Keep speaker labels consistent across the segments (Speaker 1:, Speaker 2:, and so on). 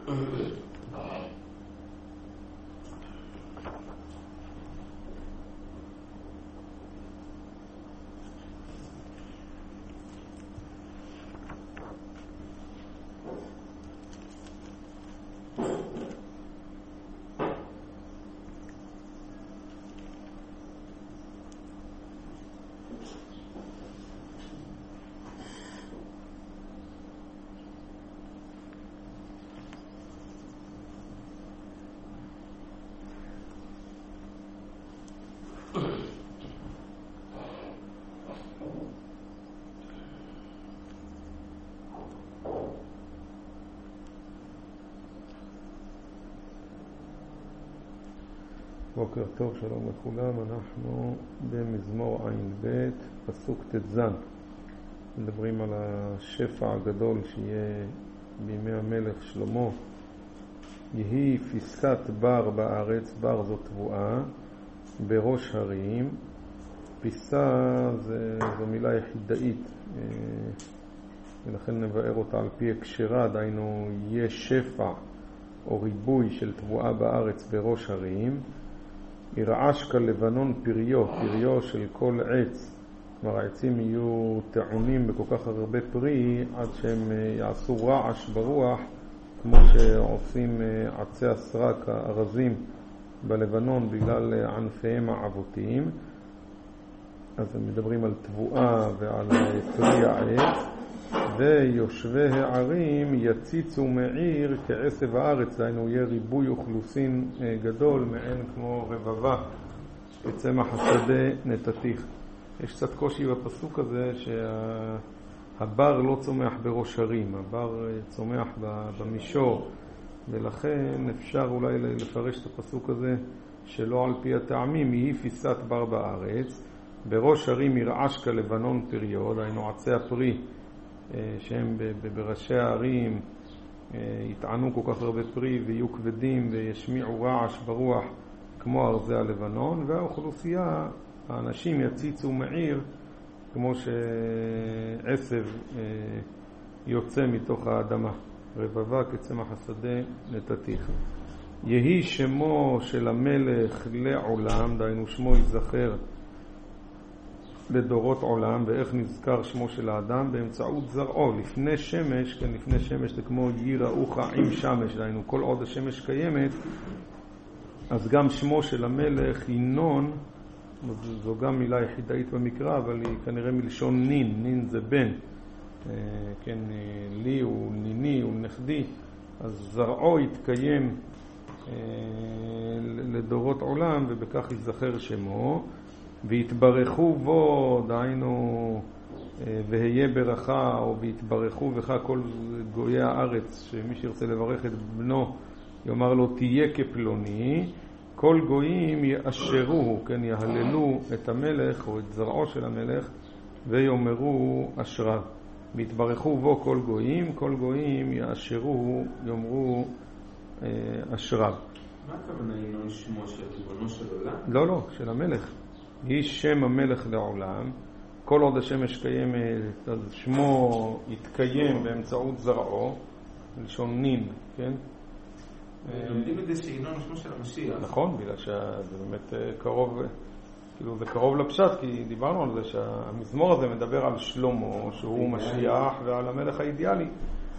Speaker 1: בוקר טוב, שלום לכולם. אנחנו במזמור עין ב' פסוק ט"ז. מדברים על השפע הגדול שיהיה בימי המלך שלמה. יהי פסקת בר בארץ, בר זו תבואה, בראש הרים. פיסה זו מילה יחידאית, ולכן נבאר אותה על פי הקשרה, דהיינו יהיה שפע או ריבוי של תבואה בארץ בראש הרים. ירעש כלבנון פריו של כל עץ. כלומר, העצים יהיו טעונים בכל כך הרבה פרי עד שהם יעשו רעש ברוח, כמו שעושים עצי הסרק הארזים בלבנון בגלל ענפיהם העבותיים. אז הם מדברים על תבואה ועל פרי העץ. ויושבי הערים יציצו מעיר כעשב הארץ, דהיינו יהיה ריבוי אוכלוסין גדול, מעין כמו רבבה בצמח השדה נתתיך. יש קצת קושי בפסוק הזה שהבר לא צומח בראש הרים, הבר צומח במישור, ולכן אפשר אולי לפרש את הפסוק הזה שלא על פי הטעמים. יהי פיסת בר בארץ, בראש הרים ירעש כלבנון פריו, דהיינו עצי הפרי שהם בראשי הערים יטענו כל כך הרבה פרי ויהיו כבדים וישמיעו רעש ברוח כמו ארזי הלבנון. והאוכלוסייה, האנשים יציצו מעיר כמו שעשב יוצא מתוך האדמה, רבבה כצמח השדה נתתיך. יהי שמו של המלך לעולם, דהיינו שמו ייזכר לדורות עולם. ואיך נזכר שמו של האדם? באמצעות זרעו. לפני שמש, כן, לפני שמש זה כמו יראוך עם שמש, דהיינו כל עוד השמש קיימת, אז גם שמו של המלך ינון, זו גם מילה יחידאית במקרא, אבל היא כנראה מלשון נין, נין זה בן, כן, לי הוא ניני, הוא נכדי, אז זרעו יתקיים לדורות עולם, ובכך ייזכר שמו. והתברכו בו, דהיינו והיה ברכה, או והתברכו בך כל גויי הארץ, שמי שירצה לברך את בנו יאמר לו תהיה כפלוני. כל גויים יאשרוהו, כן, יהללו את המלך או את זרעו של המלך ויאמרו אשריו. והתברכו בו כל גויים יאשרוהו, יאמרו אשריו.
Speaker 2: מה הכוונה ינון שמו של ריבונו של עולם?
Speaker 1: לא, של המלך. היא שם המלך לעולם. כל עוד השמש קיימת, אז שמו יתקיים באמצעות זרעו, לשון נין, כן?
Speaker 2: לומדים את זה שינון שמו של המשיח.
Speaker 1: נכון, בגלל שזה באמת קרוב, כאילו זה קרוב לפשט, כי דיברנו על זה שהמזמור הזה מדבר על שלמה, שהוא משיח, ועל המלך האידיאלי,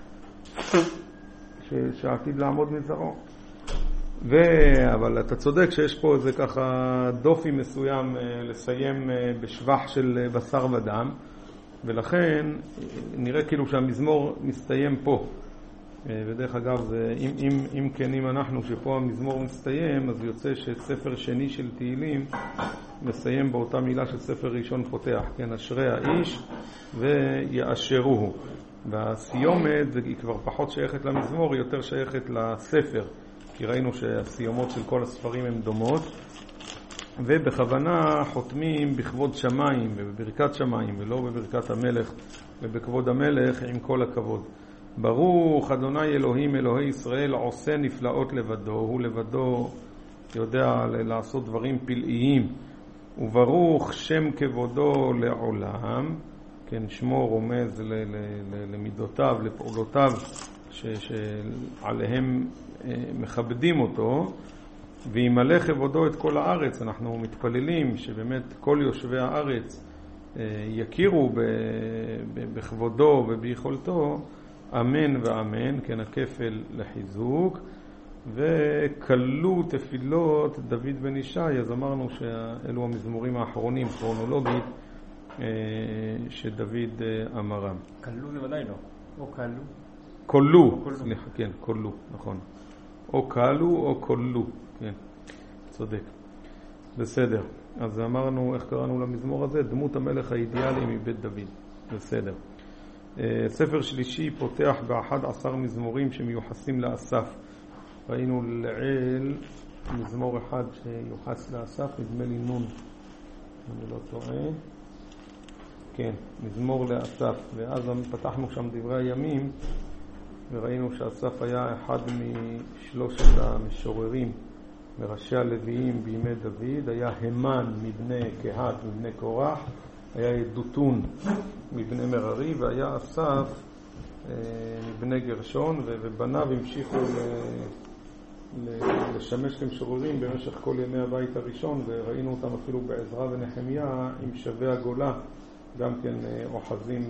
Speaker 1: שעתיד לעמוד מזרעו. אבל אתה צודק שיש פה איזה ככה דופי מסוים לסיים בשבח של בשר ודם, ולכן נראה כאילו שהמזמור מסתיים פה. ודרך אגב, אם כן, אם אנחנו שפה המזמור מסתיים, אז יוצא שספר שני של תהילים מסיים באותה מילה של ספר ראשון פותח, כן, אשרי האיש ויאשרוהו. והסיומת היא כבר פחות שייכת למזמור, היא יותר שייכת לספר, כי ראינו שהסיומות של כל הספרים הן דומות, ובכוונה חותמים בכבוד שמיים ובברכת שמיים ולא בברכת המלך ובכבוד המלך, עם כל הכבוד. ברוך אדוני אלוהים אלוהי ישראל עושה נפלאות לבדו, הוא לבדו יודע לעשות דברים פלאיים. וברוך שם כבודו לעולם, כן, שמו רומז למידותיו, לפעולותיו שעליהם מכבדים אותו, וימלא כבודו את כל הארץ. אנחנו מתפללים שבאמת כל יושבי הארץ יכירו בכבודו וביכולתו, אמן ואמן, כן הכפל לחיזוק. וכלו תפילות דוד בן ישי, אז אמרנו שאלו המזמורים האחרונים כרונולוגית שדוד אמרם.
Speaker 3: כלו זה ודאי לא, או כלו.
Speaker 1: כלו, סליחה, כן, כלו, נכון. או כלו או כלו, כן, צודק. בסדר, אז אמרנו, איך קראנו למזמור הזה? דמות המלך האידיאלי מבית דוד. בסדר. ספר שלישי פותח ב11 מזמורים שמיוחסים לאסף. ראינו לעיל מזמור אחד שיוחס לאסף, נדמה לי נון, אני לא טועה. כן, מזמור לאסף, ואז פתחנו שם דברי הימים, וראינו שאסף היה אחד משלושת המשוררים, מראשי הלוויים בימי דוד. היה המן מבני קהת מבני קורח, היה ידותון מבני מררי, והיה אסף מבני גרשון, ובניו המשיכו לשמש כמשוררים במשך כל ימי הבית הראשון, וראינו אותם אפילו בעזרא ונחמיה עם שבי הגולה, גם כן אוחזים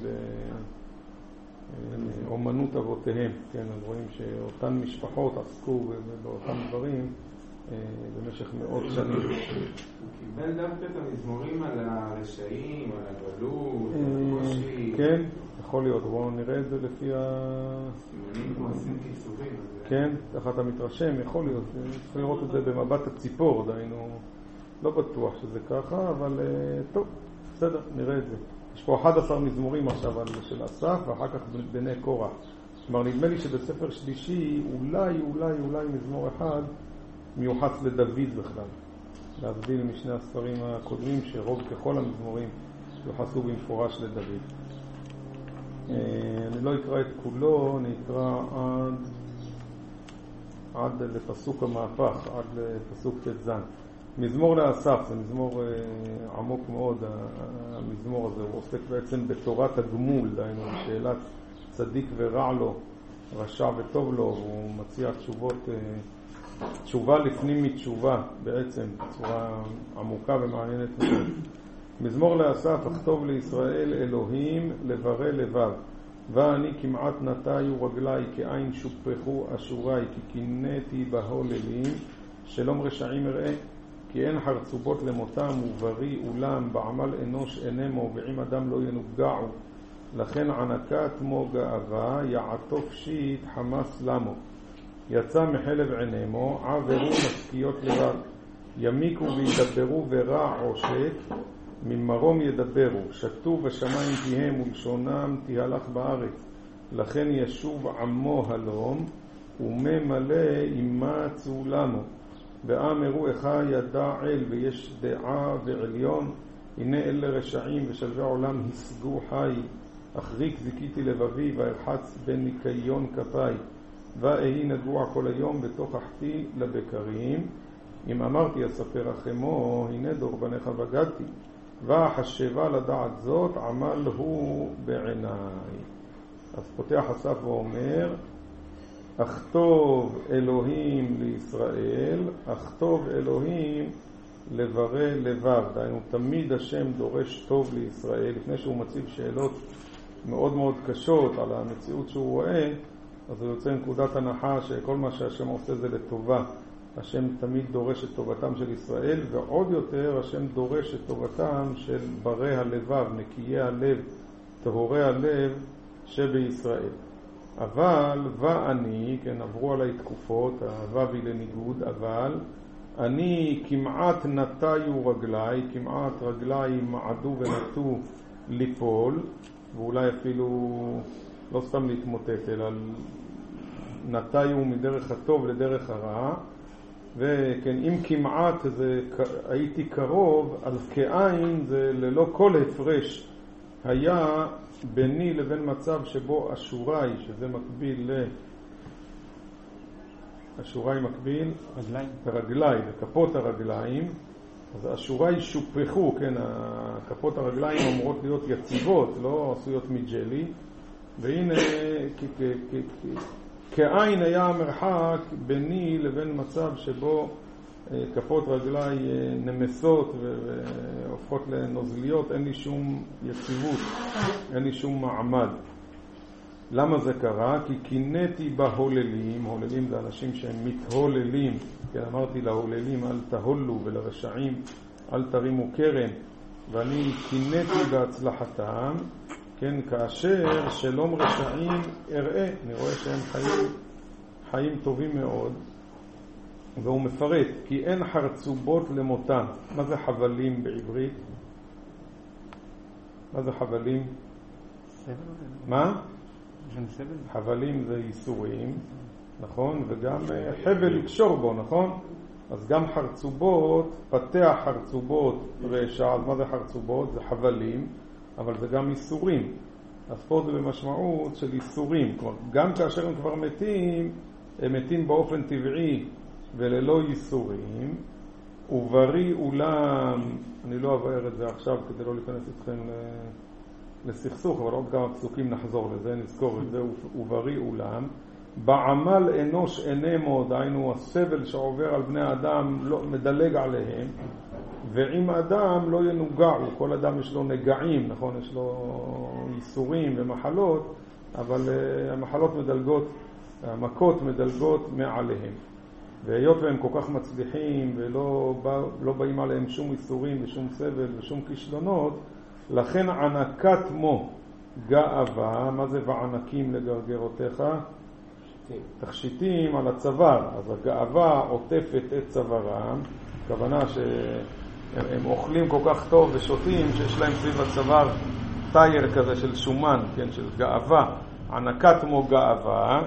Speaker 1: באומנות אבותיהם. כן, אז רואים שאותן משפחות עסקו באותם דברים במשך מאות שנים.
Speaker 2: הוא קיבל דווקא את המזמורים על הרשעים, על הגלות, על הקושי.
Speaker 1: כן, יכול להיות. בואו נראה את זה לפי
Speaker 2: סימנים כמו עשים כיסורים.
Speaker 1: כן, ככה אתה מתרשם, יכול להיות. צריך לראות את זה במבט הציפור, דיינו. לא בטוח שזה ככה, אבל טוב, בסדר, נראה את זה. יש פה 11 מזמורים עכשיו של אסף, ואחר כך בני קורח. כלומר, נדמה לי שבספר שלישי אולי מזמור אחד מיוחס לדוד בכלל. להבדיל משני הספרים הקודמים שרוב ככל המזמורים יוחסו במפורש לדוד. אני לא אקרא את כולו, אני אקרא עד לפסוק המהפך, עד לפסוק ט"ז. מזמור לאסף, זה מזמור עמוק מאוד. המזמור הזה הוא עוסק בעצם בתורת הגמול, דהיינו שאלת צדיק ורע לו, רשע וטוב לו, והוא מציע תשובה לפנים מתשובה, בעצם בצורה עמוקה ומעניינת מאוד. מזמור לאסף, אכתוב לישראל אלוהים לברא לבב, ואני כמעט נטיו רגלי כעין שופחו אשורי, כי קינאתי בהוללים, שלום רשעים אראה, כי אין חרצובות למותם ובריא אולם, בעמל אנוש אינמו ועם אדם לא ינוגעו, לכן ענקת מו גאווה, יעטוף שיט חמס למו, יצא מחלב עינמו, עברו משכיות לבב, ימיקו וידברו ורע עושק, ממרום ידברו, שתו בשמיים תיהם ולשונם תהלך בארץ, לכן ישוב עמו הלום, וממלא אימצו לנו, ואמרו איכה ידע אל ויש דעה ועליון, הנה אלה רשעים ושלבי עולם הסגו חי, אחריק זיקיתי לבבי וארחץ בניקיון כפיי, ואהי נגוע כל היום בתוכחתי לבקרים, אם אמרתי אספר רחמו, הנה דור בניך בגדתי, והחשבה לדעת זאת עמל הוא בעיניי. אז פותח אסף ואומר, אכתוב אלוהים לישראל, אכתוב אלוהים לברא לבב. דהיינו, תמיד השם דורש טוב לישראל. לפני שהוא מציב שאלות מאוד מאוד קשות על המציאות שהוא רואה, אז הוא יוצא נקודת הנחה שכל מה שהשם עושה זה לטובה. השם תמיד דורש את טובתם של ישראל, ועוד יותר השם דורש את טובתם של ברי הלבב, נקיי הלב, טהורי הלב שבישראל. אבל ואני, כן, עברו עליי תקופות, הוו היא לניגוד, אבל אני כמעט נטיו רגלי, כמעט רגלי מעדו ונטו ליפול, ואולי אפילו לא סתם להתמוטט, אלא נטיו מדרך הטוב לדרך הרע, וכן, אם כמעט זה הייתי קרוב, אז כעין זה ללא כל הפרש היה ביני לבין מצב שבו אשורי, שזה מקביל אשורי מקביל רגלי, וכפות הרגליים, אז אשורי שופחו, כן, כפות הרגליים אמורות להיות יציבות, לא עשויות מג'לי, והנה כעין היה המרחק ביני לבין מצב שבו כפות רגליי נמסות והופכות לנוזליות, אין לי שום יציבות, אין לי שום מעמד. למה זה קרה? כי קינאתי בהוללים, הוללים זה אנשים שהם מתהוללים, כי אמרתי להוללים אל תהולו ולרשעים אל תרימו קרן, ואני קינאתי בהצלחתם, כן, כאשר שלום רשעים אראה, אני רואה שהם חיים טובים מאוד, והוא מפרט, כי אין חרצובות למותן. מה זה חבלים בעברית? מה זה חבלים?
Speaker 3: סבל?
Speaker 1: מה?
Speaker 3: סבל?
Speaker 1: חבלים זה ייסורים, נכון? וגם חבל לקשור בו, נכון? אז גם חרצובות, פתח חרצובות רשע, אז מה זה חרצובות? זה חבלים, אבל זה גם ייסורים. אז פה זה במשמעות של ייסורים. כלומר, גם כאשר הם כבר מתים, הם מתים באופן טבעי וללא ייסורים, ובריא אולם, אני לא אבאר את זה עכשיו כדי לא להיכנס איתכם לסכסוך, אבל עוד כמה פסוקים נחזור לזה, נזכור את זה, ובריא אולם, בעמל אנוש אינמו, דהיינו הסבל שעובר על בני האדם לא מדלג עליהם, ועם אדם לא ינוגעו, כל אדם יש לו נגעים, נכון, יש לו ייסורים ומחלות, אבל המחלות מדלגות, המכות מדלגות מעליהם. והיות והם כל כך מצליחים ולא באים עליהם שום ייסורים ושום סבל ושום כישלונות, לכן ענקת מו גאווה, מה זה וענקים לגרגרותיך? תכשיטים על הצוואר, אז הגאווה עוטפת את צווארם, הכוונה שהם אוכלים כל כך טוב ושותים שיש להם סביב הצוואר טייר כזה של שומן, כן, של גאווה, ענקת מו גאווה,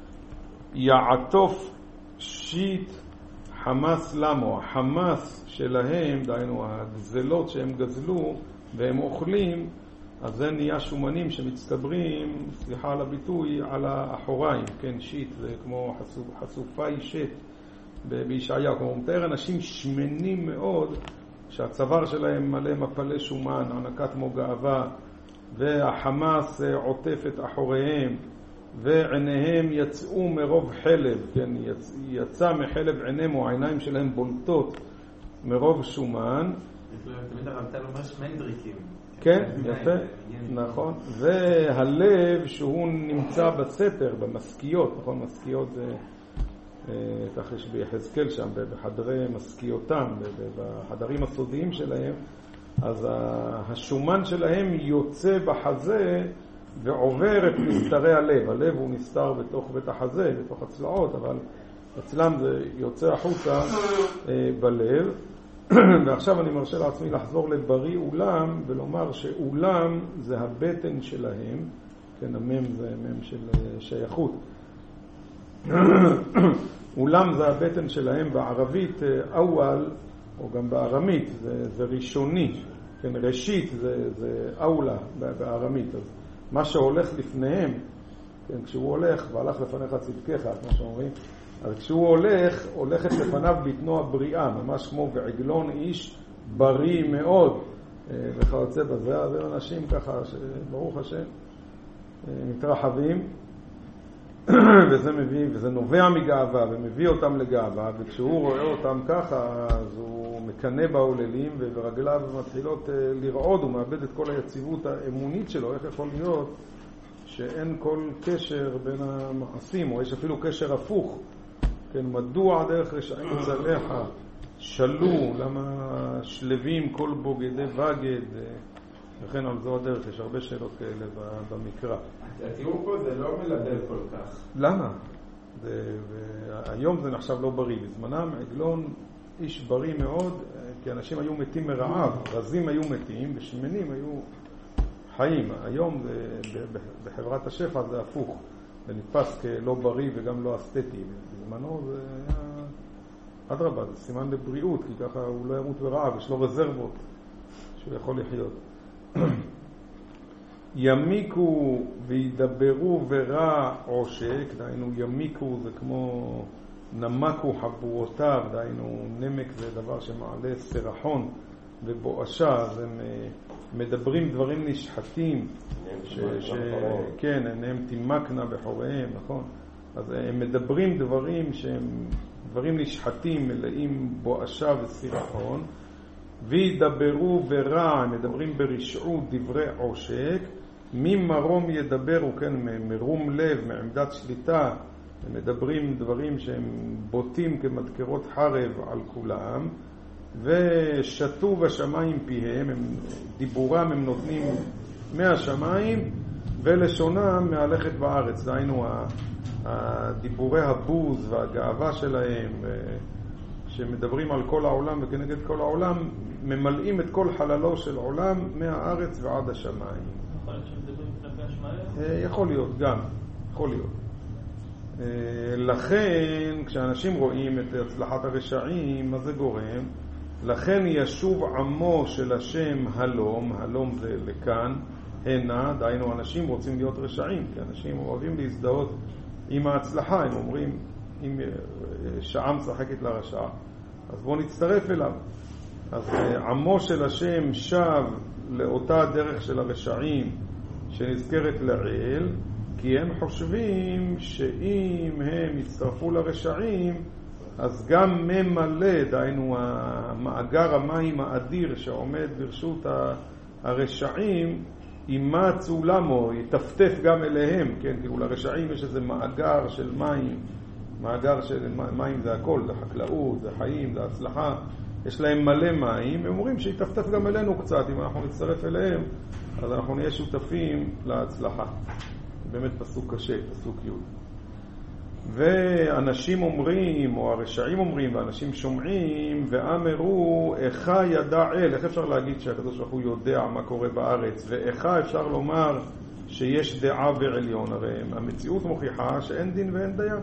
Speaker 1: יעטוף שיט חמאס למו, החמאס שלהם, דהיינו הגזלות שהם גזלו והם אוכלים, אז זה נהיה שומנים שמצטברים, סליחה על הביטוי, על האחוריים, כן, שיט, זה כמו חשופי שט בישעיה, כמו מתאר אנשים שמנים מאוד, שהצוואר שלהם מלא מפלי שומן, ענקת מו גאווה, והחמאס עוטף את אחוריהם, ועיניהם יצאו מרוב חלב, כן, יצא מחלב עיניהם, או העיניים שלהם בולטות מרוב שומן.
Speaker 2: תמיד הרמטל אומר שמנדריקים.
Speaker 1: כן, יפה, נכון. והלב שהוא נמצא בסתר, במשכיות, נכון, משכיות זה, כך יש ביחזקאל שם, בחדרי משכיותם, בחדרים הסודיים שלהם, אז השומן שלהם יוצא בחזה ועובר את מסתרי הלב. הלב הוא נסתר בתוך בית החזה, בתוך הצלעות, אבל אצלם זה יוצא החוצה בלב. ועכשיו אני מרשה לעצמי לחזור לבריא אולם ולומר שאולם זה הבטן שלהם, כן, המם זה מם של שייכות. אולם זה הבטן שלהם, בערבית אוול, או גם בארמית, זה ראשוני, כן, ראשית זה אולה בארמית. אז מה שהולך לפניהם, כן, כשהוא הולך, והלך לפניך צדקך, כמו שאומרים, אז כשהוא הולכת לפניו בטנו הבריאה, ממש כמו בעגלון איש בריא מאוד, וכיוצא בזה. אז הם אנשים ככה, ברוך השם, מתרחבים, וזה נובע מגאווה, ומביא אותם לגאווה, וכשהוא רואה אותם ככה, אז הוא מקנה בהוללים, ורגליו מתחילות לרעוד, הוא מאבד את כל היציבות האמונית שלו. איך יכול להיות שאין כל קשר בין המעשים, או יש אפילו קשר הפוך? כן, מדוע דרך רשעים צלח שלו, למה שלבים כל בוגדי בגד, וכן על זו הדרך. יש הרבה שאלות כאלה במקרא.
Speaker 2: התיאור פה זה לא מלבד כל כך.
Speaker 1: למה? היום זה נחשב לא בריא. בזמנם עגלון איש בריא מאוד, כי אנשים היו מתים מרעב, רזים היו מתים ושמנים היו חיים. היום בחברת השפע זה הפוך, זה נתפס כלא בריא וגם לא אסתטי. בזמנו זה היה אדרבה, זה סימן לבריאות, כי ככה הוא לא ימות ברעב, יש לו רזרבות שהוא יכול לחיות. ימיקו וידברו ורע עושק, דהיינו ימיקו זה כמו נמקו חבורותיו, דהיינו נמק זה דבר שמעלה סרחון ובואשה, אז הם מדברים דברים נשחטים, כן, עיניהם תימקנה בחוריהם, נכון? אז הם מדברים דברים שהם דברים נשחטים, מלאים בואשה וסירחון, וידברו ברע, הם מדברים ברשעות, דברי עושק, ממרום ידברו, כן, מרום לב, מעמדת שליטה, הם מדברים דברים שהם בוטים כמדקרות חרב על כולם, ושתו בשמיים פיהם, דיבורם הם נותנים מהשמיים, ולשונם מהלכת בארץ. דהיינו, דיבורי הבוז והגאווה שלהם, שמדברים על כל העולם וכנגד כל העולם, ממלאים את כל חללו של עולם מהארץ ועד השמיים.
Speaker 4: יכול להיות שמדברים כלפי השמיים?
Speaker 1: יכול להיות, גם. יכול להיות. לכן, כשאנשים רואים את הצלחת הרשעים, מה זה גורם? לכן ישוב עמו של השם הלום, הלום זה לכאן, הנה, דהיינו אנשים רוצים להיות רשעים, כי אנשים אוהבים להזדהות עם ההצלחה, הם אומרים, אם שעה משחקת לרשע, אז בואו נצטרף אליו. אז עמו של השם שב לאותה דרך של הרשעים שנזכרת לעיל, כי הם חושבים שאם הם יצטרפו לרשעים, אז גם ממלא, דהיינו המאגר המים האדיר שעומד ברשות הרשעים, ימצאו למו, יטפטף גם אליהם, כן? כאילו לרשעים יש איזה מאגר של מים, מאגר של מים זה הכל, זה חקלאות, זה חיים, זה הצלחה, יש להם מלא מים, הם אומרים שיטפטף גם אלינו קצת, אם אנחנו נצטרף אליהם, אז אנחנו נהיה שותפים להצלחה. באמת פסוק קשה, פסוק י'. ואנשים אומרים, או הרשעים אומרים, ואנשים שומעים, ואמרו, איך ידע אל, איך אפשר להגיד שהקדוש ברוך הוא יודע מה קורה בארץ, ואיך אפשר לומר שיש דעה בעליון, הרי המציאות מוכיחה שאין דין ואין דיין,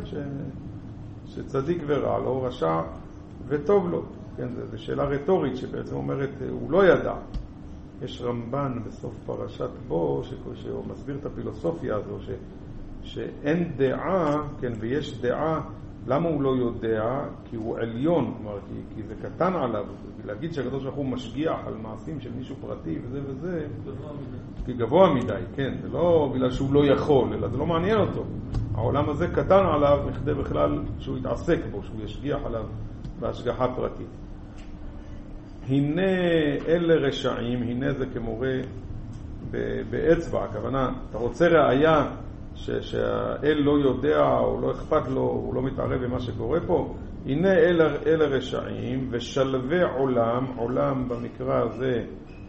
Speaker 1: שצדיק ורע לו, רשע וטוב לו. כן, זו שאלה רטורית שבעצם אומרת, הוא לא ידע. יש רמב"ן בסוף פרשת בו, שהוא מסביר את הפילוסופיה הזו, שאין דעה, כן, ויש דעה, למה הוא לא יודע? כי הוא עליון, כלומר, כי זה קטן עליו, להגיד שהקדוש ברוך הוא משגיח על מעשים של מישהו פרטי וזה וזה, כי גבוה מדי, כן, זה לא בגלל שהוא לא יכול, אלא זה לא מעניין אותו. העולם הזה קטן עליו, מכדי בכלל שהוא יתעסק בו, שהוא ישגיח עליו בהשגחה פרטית. הנה אלה רשעים, הנה זה כמורה באצבע, הכוונה, אתה רוצה ראיה שהאל לא יודע או לא אכפת לו, הוא לא מתערב במה שקורה פה, הנה אלה רשעים ושלווה עולם, עולם במקרא הזה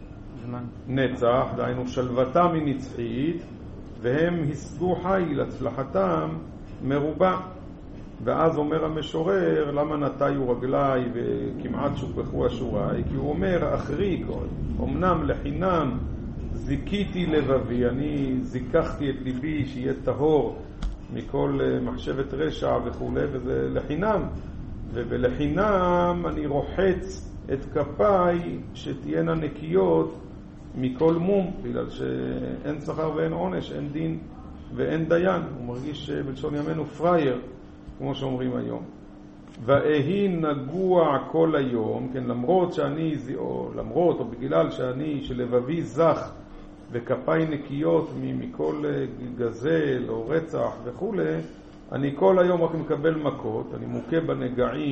Speaker 1: נצח, דהיינו שלוותם היא נצחית, והם השגו חיל, הצלחתם מרובה. ואז אומר המשורר, למה נטיו רגליי וכמעט שופכו אשוריי? כי הוא אומר, אחריק, אמנם לחינם זיקיתי לבבי, אני זיקחתי את ליבי שיהיה טהור מכל מחשבת רשע וכו', וזה לחינם. ובלחינם אני רוחץ את כפיי שתהיינה נקיות מכל מום, בגלל שאין שכר ואין עונש, אין דין ואין דיין. הוא מרגיש בלשון ימינו פרייר, כמו שאומרים היום. ואהי נגוע כל היום, כן, למרות שאני, או בגלל שאני, שלבבי זך וכפיי נקיות מכל גזל או רצח וכו', אני כל היום רק מקבל מכות, אני מוכה בנגעים